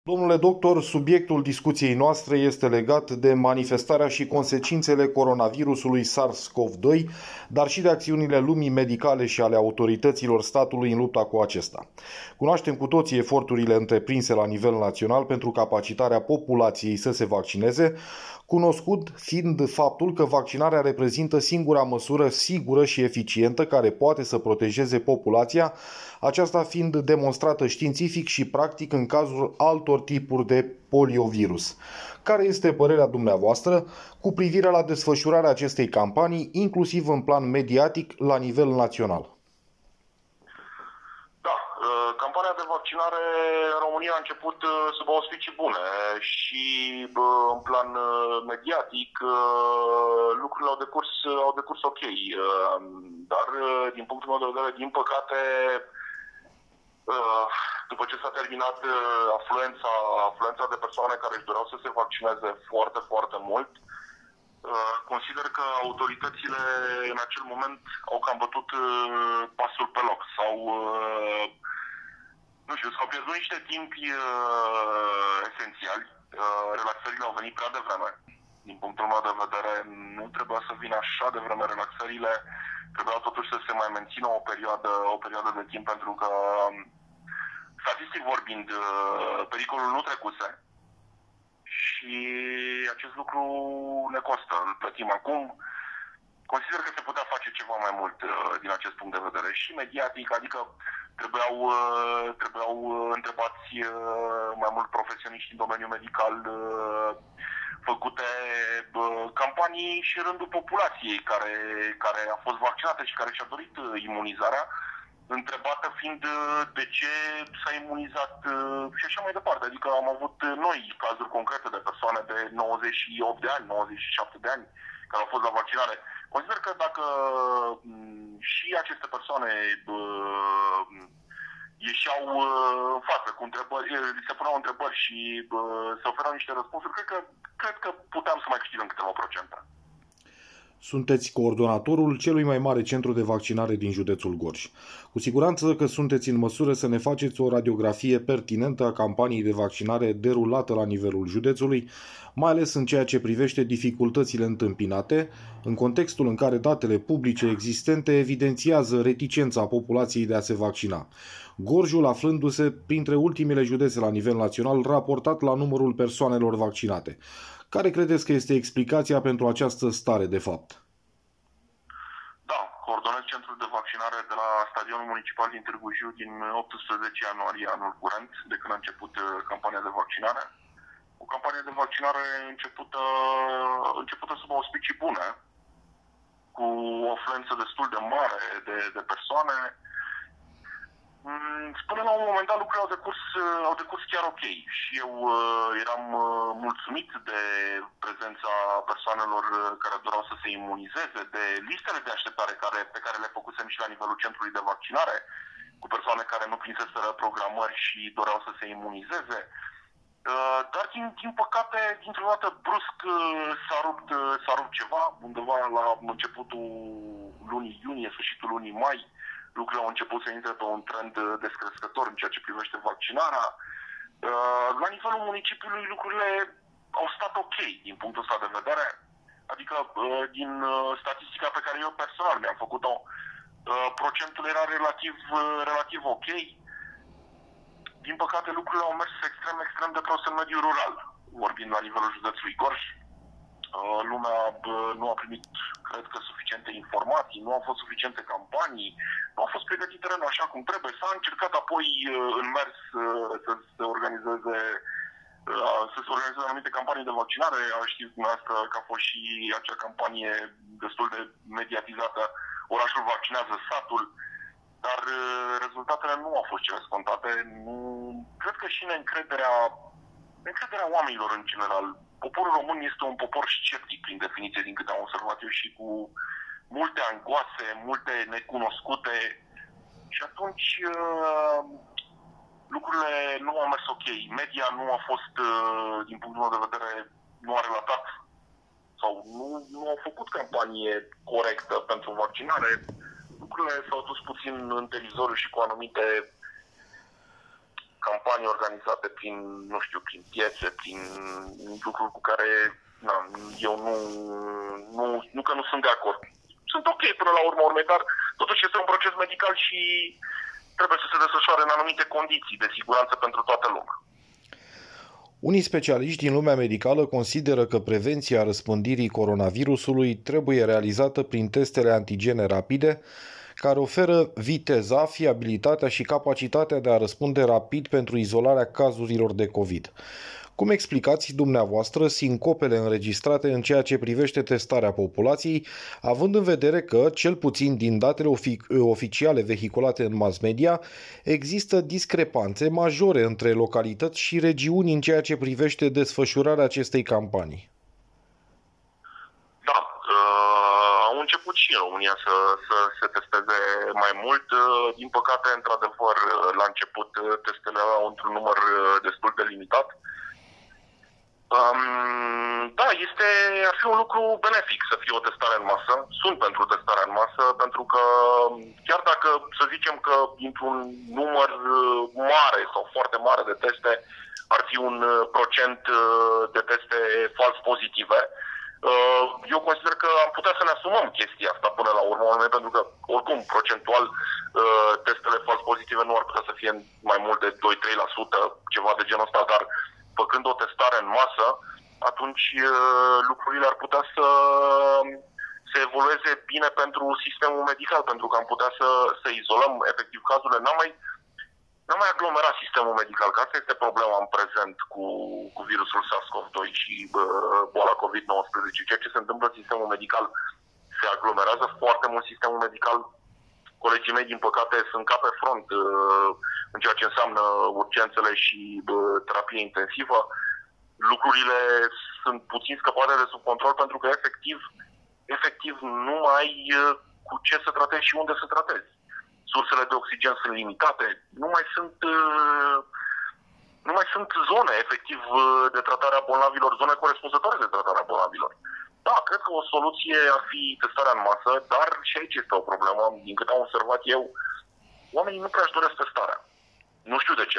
Domnule doctor, subiectul discuției noastre este legat de manifestarea și consecințele coronavirusului SARS-CoV-2, dar și de acțiunile lumii medicale și ale autorităților statului în lupta cu acesta. Cunoaștem cu toții eforturile întreprinse la nivel național pentru capacitarea populației să se vaccineze, cunoscut fiind faptul că vaccinarea reprezintă singura măsură sigură și eficientă care poate să protejeze populația, aceasta fiind demonstrată științific și practic în cazul altor tipuri de poliovirus. Care este părerea dumneavoastră cu privire la desfășurarea acestei campanii, inclusiv în plan mediatic, la nivel național? Da, campania de vaccinare în România a început sub auspicii bune și în plan mediatic lucrurile au decurs ok. Dar din punctul meu de vedere, din păcate, după ce s-a terminat afluența de persoane care își doreau să se vaccineze foarte, foarte mult, consider că autoritățile în acel moment au cam bătut pasul pe loc sau nu știu, s-au pierdut niște timpi esențiali. Relaxările au venit prea devreme. Din punctul meu de vedere, nu trebuia să vină așa de vreme relaxările. Trebuia totuși să se mai mențină o perioadă de timp, pentru că, statistic vorbind, pericolul nu trecuse. Și acest lucru ne costă, îl plătim acum. Consider că se putea face ceva mai mult din acest punct de vedere și mediatic, adică trebuiau întrebați mai mult profesioniști în domeniul medical, făcute campanii și în rândul populației care a fost vaccinată și care și-a dorit imunizarea, întrebată fiind de ce s-a imunizat și așa mai departe. Adică am avut noi cazuri concrete de persoane de 98 de ani, 97 de ani care au fost la vaccinare. Consider că dacă și aceste persoane ieșeau în față cu întrebări, se puneau întrebări și se oferau niște răspunsuri, cred că puteam să mai câștigăm câteva procente. Sunteți coordonatorul celui mai mare centru de vaccinare din județul Gorj. Cu siguranță că sunteți în măsură să ne faceți o radiografie pertinentă a campaniei de vaccinare derulată la nivelul județului, mai ales în ceea ce privește dificultățile întâmpinate, în contextul în care datele publice existente evidențiază reticența populației de a se vaccina. Gorjul aflându-se printre ultimele județe la nivel național raportat la numărul persoanelor vaccinate. Care credeți că este explicația pentru această stare de fapt? Da, coordonez centrul de vaccinare de la stadionul municipal din Târgu Jiu din 18 ianuarie anul curent, de când a început campania de vaccinare. O campanie de vaccinare începută sub auspicii bune, cu o afluență destul de mare de persoane. Până la un moment dat lucrurile au decurs chiar ok și eu eram mulțumit de prezența persoanelor care doreau să se imunizeze, de listele de așteptare pe care le făcusem și la nivelul centrului de vaccinare, cu persoane care nu prinseseră programări și doreau să se imunizeze. Dar, din păcate, dintr-o dată brusc s-a rupt ceva, undeva la începutul lunii iunie, sfârșitul lunii mai. Lucrurile au început să intre pe un trend descrescător în ceea ce privește vaccinarea. La nivelul municipiului lucrurile au stat ok din punctul ăsta de vedere. Adică din statistica pe care eu personal mi-am făcut-o, procentul era relativ ok. Din păcate lucrurile au mers extrem de prost în mediul rural, vorbind la nivelul județului Gorj. Lumea nu a primit, cred că, suficiente informații, nu au fost suficiente campanii, nu a fost pregătit terenul așa cum trebuie. S-a încercat apoi în mers să se organizeze anumite campanii de vaccinare. Știți dumneavoastră că a fost și acea campanie destul de mediatizată, orașul vaccinează satul, dar rezultatele nu au fost cele scontate. Cred că și neîncrederea oamenilor în general. Poporul român este un popor sceptic, prin definiție, din câte am observat eu, și cu multe angoase, multe necunoscute. Și atunci lucrurile nu au mers ok. Media nu a fost, din punctul meu de vedere, nu a relatat sau nu au făcut campanie corectă pentru vaccinare. Lucrurile s-au dus puțin în derizoriu și cu anumite campanii organizate prin, nu știu, prin piețe, prin lucruri cu care eu nu că nu sunt de acord. Sunt ok până la urma urmei, dar totuși este un proces medical și trebuie să se desfășoare în anumite condiții de siguranță pentru toată lumea. Unii specialiști din lumea medicală consideră că prevenția răspândirii coronavirusului trebuie realizată prin testele antigene rapide, care oferă viteza, fiabilitatea și capacitatea de a răspunde rapid pentru izolarea cazurilor de COVID. Cum explicați dumneavoastră sincopele înregistrate în ceea ce privește testarea populației, având în vedere că, cel puțin din datele oficiale vehiculate în mass media, există discrepanțe majore între localități și regiuni în ceea ce privește desfășurarea acestei campanii? Da, au început și în România să se testeze mai mult. Din păcate, într-adevăr, la început testele au într-un număr destul de limitat. Da, ar fi un lucru benefic să fie o testare în masă. Sunt pentru testarea în masă, pentru că chiar dacă să zicem că dintr-un număr mare sau foarte mare de teste ar fi un procent de teste fals pozitive, eu consider că am putea să ne asumăm chestia asta până la urmă, pentru că oricum procentual testele fals pozitive nu ar putea să fie mai mult de 2-3%, ceva de genul ăsta, dar făcând o testare în masă, atunci lucrurile ar putea să se evolueze bine pentru sistemul medical, pentru că am putea să izolăm efectiv cazurile. N-am mai aglomerat sistemul medical, că asta este problema în prezent cu virusul SARS-CoV-2 și boala COVID-19. Ceea ce se întâmplă în sistemul medical, se aglomerează foarte mult sistemul medical. Colegii mei, din păcate, sunt ca pe front în ceea ce înseamnă urgențele și terapie intensivă. Lucrurile sunt puțin scăpate de sub control pentru că efectiv nu ai cu ce să tratezi și unde să tratezi. Sursele de oxigen sunt limitate, nu mai sunt zone efectiv de tratare a bolnavilor, zone corespunzătoare de tratare a bolnavilor. Da, cred că o soluție ar fi testarea în masă, dar și aici este o problemă. Din câte am observat eu, oamenii nu prea își doresc testarea. Nu știu de ce.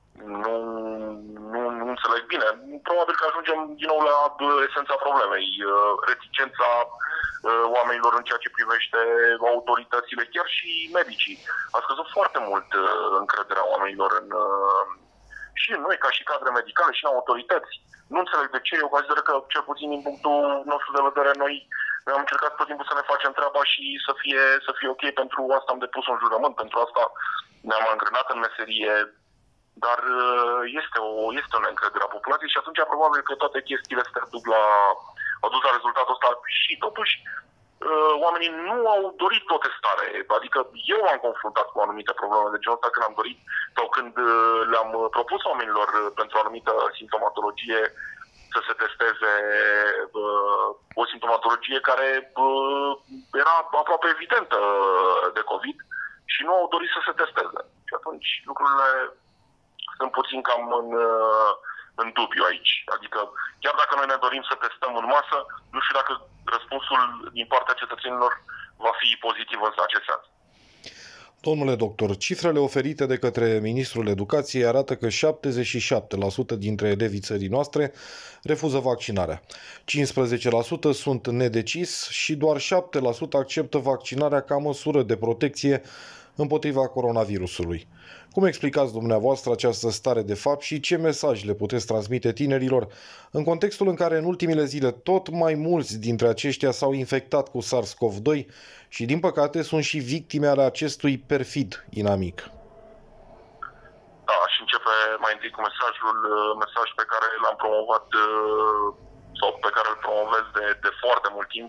Nu înțeleg bine. Probabil că ajungem din nou la esența problemei. Reticența oamenilor în ceea ce privește autoritățile, chiar și medicii. A scăzut foarte mult încrederea oamenilor și în noi, ca și cadre medicale, și în autorități. Nu înțeleg de ce. Eu consider că, cel puțin din punctul nostru de vedere, noi am încercat tot timpul să ne facem treaba și să fie ok. Pentru asta am depus un jurământ, pentru asta ne-am angrenat în meserie. Dar este o neîncredere a populației și atunci probabil că toate chestiile astea au dus la rezultatul ăsta și totuși oamenii nu au dorit o testare. Adică eu m-am confruntat cu anumite probleme de genul ăsta când am dorit sau când le-am propus oamenilor pentru o anumită simptomatologie să se testeze o simptomatologie care era aproape evidentă de COVID și nu au dorit să se testeze. Și atunci lucrurile sunt puțin cam în dubiu aici. Adică, chiar dacă noi ne dorim să testăm în masă, nu știu dacă răspunsul din partea cetățenilor va fi pozitiv în acest sens. Domnule doctor, cifrele oferite de către Ministrul Educației arată că 77% dintre elevii țării noastre refuză vaccinarea. 15% sunt nedecis și doar 7% acceptă vaccinarea ca măsură de protecție împotriva coronavirusului. Cum explicați dumneavoastră această stare de fapt și ce mesaj le puteți transmite tinerilor în contextul în care în ultimele zile tot mai mulți dintre aceștia s-au infectat cu SARS-CoV-2 și din păcate sunt și victime ale acestui perfid inamic? Da, aș începe mai întâi cu mesaj pe care l-am promovat sau pe care îl promovez de foarte mult timp.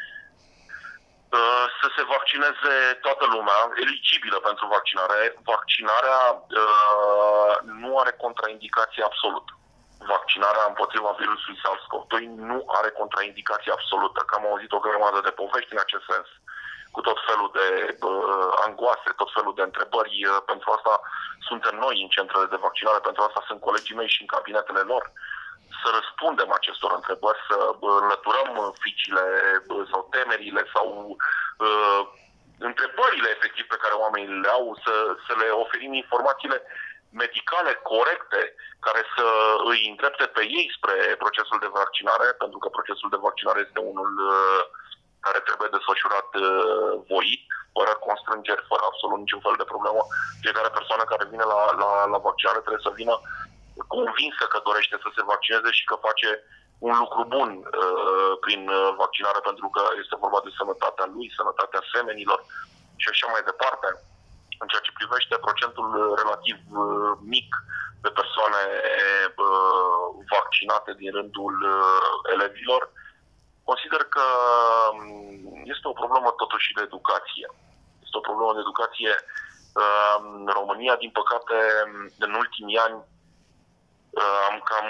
Să se vaccineze toată lumea, eligibilă pentru vaccinare. Vaccinarea nu are contraindicație absolută. Vaccinarea împotriva virusului SARS-CoV-2 nu are contraindicație absolută, că am auzit o grămadă de povești în acest sens, cu tot felul de angoase, tot felul de întrebări. Pentru asta suntem noi în centrele de vaccinare, pentru asta sunt colegii mei și în cabinetele lor. Să răspundem acestor întrebări, să înlăturăm fricile sau temerile sau întrebările efectiv pe care oamenii le au, să le oferim informațiile medicale corecte care să îi îndrepte pe ei spre procesul de vaccinare, pentru că procesul de vaccinare este unul care trebuie desfășurat voit, fără constrângeri, fără absolut niciun fel de problemă. Fiecare persoană care vine la vaccinare trebuie să vină convinsă că dorește să se vaccineze și că face un lucru bun prin vaccinare, pentru că este vorba de sănătatea lui, sănătatea semenilor și așa mai departe. În ceea ce privește procentul relativ mic de persoane vaccinate din rândul elevilor, consider că este o problemă totuși de educație. Este o problemă de educație. În România, din păcate, în ultimii ani am cam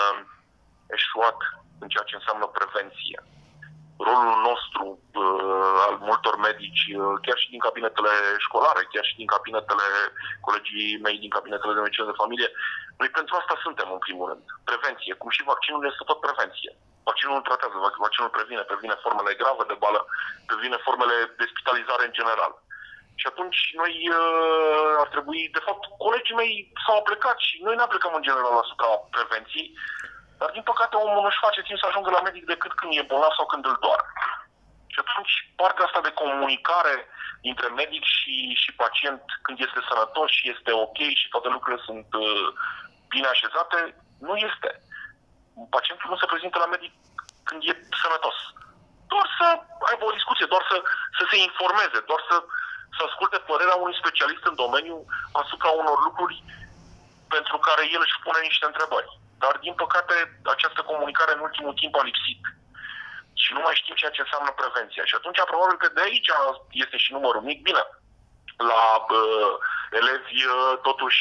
eșuat în ceea ce înseamnă prevenție. Rolul nostru al multor medici, chiar și din cabinetele școlare, chiar și din cabinetele colegii mei, din cabinetele de medicină de familie, noi pentru asta suntem în primul rând. Prevenție, cum și vaccinul este tot prevenție. Vaccinul nu tratează, vaccinul previne formele grave de boală, previne formele de spitalizare în general. Și atunci noi ar trebui, de fapt, colegii mei s-au plecat și noi ne aplicăm în general asupra prevenției, dar din păcate omul nu-și face timp să ajungă la medic decât când e bolnav sau când îl doare. Și atunci partea asta de comunicare între medic și pacient când este sănătos și este ok și toate lucrurile sunt bine așezate, nu este. Pacientul nu se prezintă la medic când e sănătos. Doar să aibă o discuție, doar să se informeze, doar să asculte părerea unui specialist în domeniu asupra unor lucruri pentru care el își pune niște întrebări. Dar, din păcate, această comunicare în ultimul timp a lipsit. Și nu mai știm ceea ce înseamnă prevenția. Și atunci, probabil că de aici este și numărul mic. Bine, la elevi, totuși,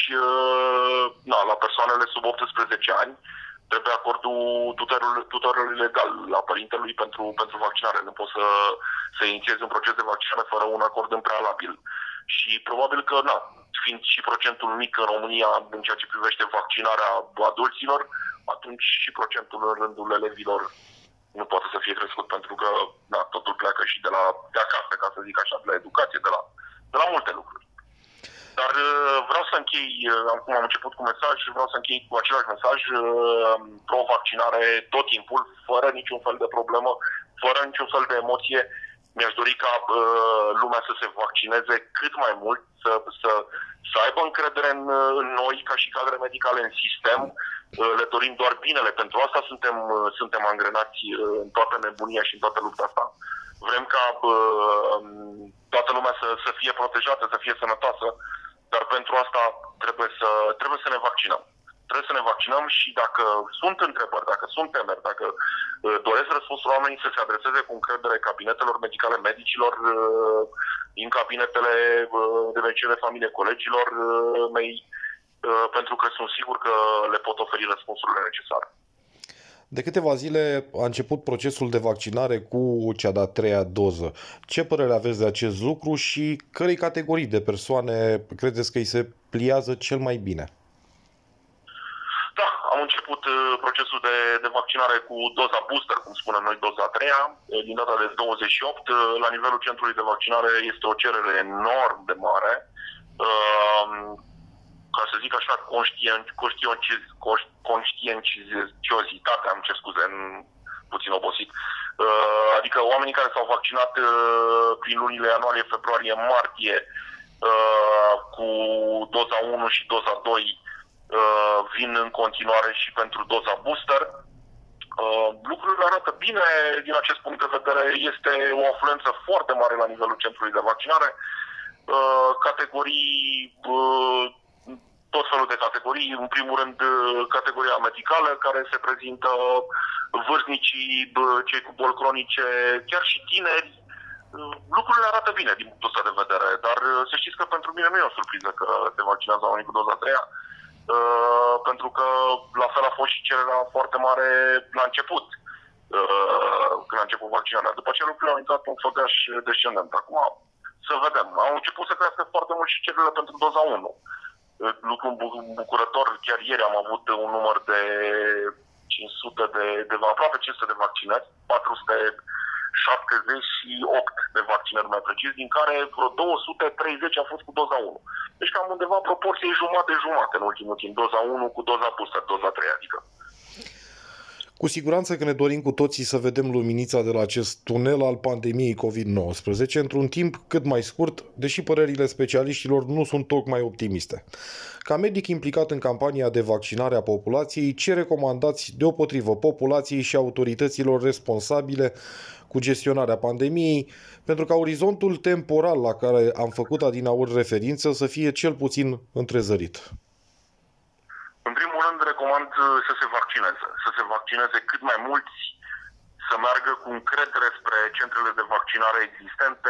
la persoanele sub 18 ani, trebuie acordul tutorului legal la părintelui pentru vaccinare. Nu poți să inițiezi un proces de vaccinare fără un acord în prealabil. Și probabil că, fiind și procentul mic în România în ceea ce privește vaccinarea adulților, atunci și procentul în rândul elevilor nu poate să fie crescut, pentru că totul pleacă și de acasă, ca să zic așa, de la educație, de la multe lucruri. Dar vreau să închei, acum am început cu mesaj, vreau să închei cu același mesaj, pro-vaccinare tot timpul, fără niciun fel de problemă, fără niciun fel de emoție. Mi-aș dori ca lumea să se vaccineze cât mai mult, să aibă încredere în noi ca și cadre medicale, în sistem. Le dorim doar binele. Pentru asta suntem angrenați în toată nebunia și în toată lupta asta. Vrem ca toată lumea să fie protejată, să fie sănătoasă, dar pentru asta trebuie să ne vaccinăm. Trebuie să ne vaccinăm și dacă sunt întrebări, dacă sunt temeri, dacă doresc răspunsul oamenii să se adreseze cu încredere cabinetelor medicale, medicilor, din cabinetele de medicină de familie, colegilor mei, pentru că sunt sigur că le pot oferi răspunsurile necesare. De câteva zile a început procesul de vaccinare cu cea de-a treia doză. Ce părere aveți de acest lucru și cărei categorii de persoane credeți că îi se pliază cel mai bine? Da, am început procesul de vaccinare cu doza booster, cum spunem noi, doza a treia, din data de 28. La nivelul centrului de vaccinare este o cerere enorm de mare. Ca să zic așa, conștientiziozitate, am cer scuze, puțin obosit. Adică oamenii care s-au vaccinat prin lunile ianuarie, februarie, martie cu doza 1 și doza 2 vin în continuare și pentru doza booster. Lucrurile arată bine din acest punct de vedere. Este o afluență foarte mare la nivelul centrului de vaccinare. Categorii, tot felul de categorii. În primul rând, categoria medicală, care se prezintă vârstnicii, cei cu boli cronice, chiar și tineri. Lucrurile arată bine din punctul ăsta de vedere, dar să știți că pentru mine nu e o surpriză că se vaccinează oamenii cu doza a treia, pentru că la fel a fost și cererea foarte mare la început, când a început vaccinarea. După aceea lucrurile au intrat pe un făgaș descendent. Acum să vedem. Au început să crească foarte mult și cererile pentru doza 1. Lucru bucurător, chiar ieri am avut un număr de 500 de aproape 500 de vaccinări, 400 78 de vaccinări, mai precis, din care vreo 230 au fost cu doza 1. Deci cam undeva proporție jumate-jumate în ultimul timp. Doza 1 cu doza booster, doza 3, adică. Cu siguranță că ne dorim cu toții să vedem luminița de la acest tunel al pandemiei COVID-19 într-un timp cât mai scurt, deși părerile specialiștilor nu sunt tocmai optimiste. Ca medic implicat în campania de vaccinare a populației, ce recomandați deopotrivă populației și autorităților responsabile cu gestionarea pandemiei, pentru ca orizontul temporal la care am făcut adineauri referință să fie cel puțin întrezărit? În primul rând, recomand să se vaccineze. Să se vaccineze cât mai mulți, să meargă cu încredere spre centrele de vaccinare existente,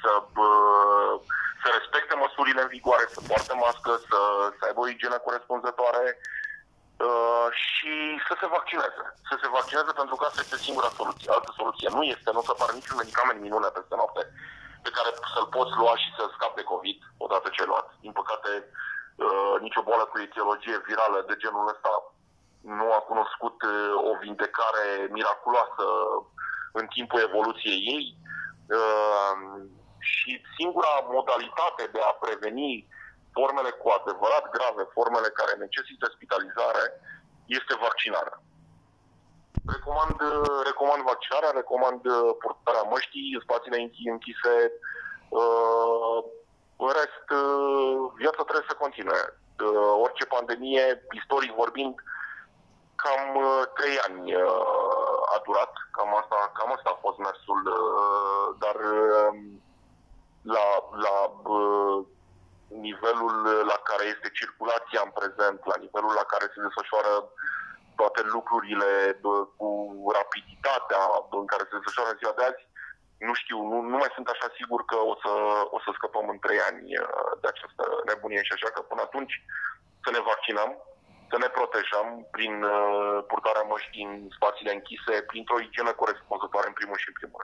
să respecte măsurile în vigoare, să poarte mască, să aibă o igienă corespunzătoare și să se vaccineze. Să se vaccineze pentru că asta este singura soluție. Altă soluție nu este, nu o să apară niciun medicament minune peste noapte pe care să-l poți lua și să scapi de COVID odată ce ai luat. Din păcate, nicio boală cu etiologie virală de genul ăsta nu a cunoscut o vindecare miraculoasă în timpul evoluției ei și singura modalitate de a preveni formele cu adevărat grave, formele care necesită spitalizare, este vaccinarea. Recomand vaccinarea, recomand purtarea măștii în spațiile închise. În rest, viața trebuie să continue. Orice pandemie, istoric vorbind, cam 3 ani a durat. Cam asta a fost mersul. Dar la nivelul la care este circulația în prezent, la nivelul la care se desfășoară toate lucrurile cu rapiditatea în care se desfășoară în ziua de azi, nu știu, nu mai sunt așa sigur că o să scăpăm în 3 ani de această nebunie și așa că până atunci să ne vaccinăm, să ne protejăm prin purtarea măștii în spațiile închise, printr-o igienă corespunzătoare în primul și în primul rând.